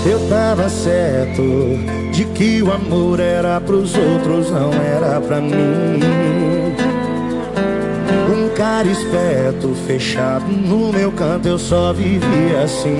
Eu tava certo de que o amor era pros outros, não era pra mim. Um cara esperto, fechado no meu canto, eu só vivia assim.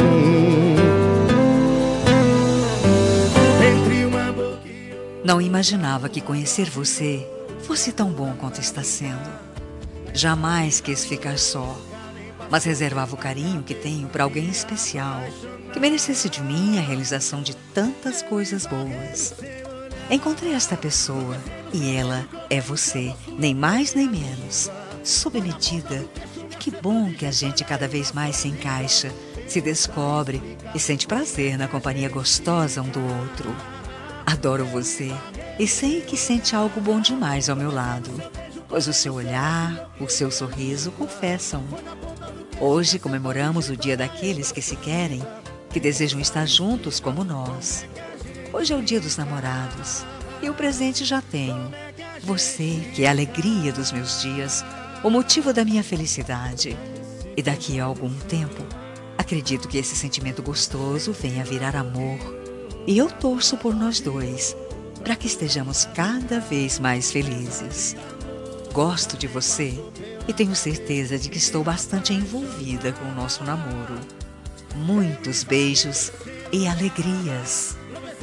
Entre uma boca e outra. Não imaginava que conhecer você fosse tão bom quanto está sendo. Jamais quis ficar só, mas reservava o carinho que tenho para alguém especial, que merecesse de mim a realização de tantas coisas boas. Encontrei esta pessoa e ela é você, nem mais nem menos, sob medida. E que bom que a gente cada vez mais se encaixa, se descobre e sente prazer na companhia gostosa um do outro. Adoro você e sei que sente algo bom demais ao meu lado, pois o seu olhar, o seu sorriso confessam. Hoje comemoramos o dia daqueles que se querem, que desejam estar juntos como nós. Hoje é o dia dos namorados e o presente já tenho. Você, que é a alegria dos meus dias, o motivo da minha felicidade. E daqui a algum tempo, acredito que esse sentimento gostoso venha a virar amor. E eu torço por nós dois, para que estejamos cada vez mais felizes. Gosto de você e tenho certeza de que estou bastante envolvida com o nosso namoro. Muitos beijos e alegrias.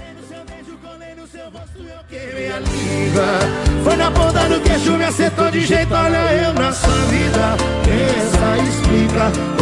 Foi na ponta do queixo, me acertou de jeito, olha eu na sua vida. Pensa, explica.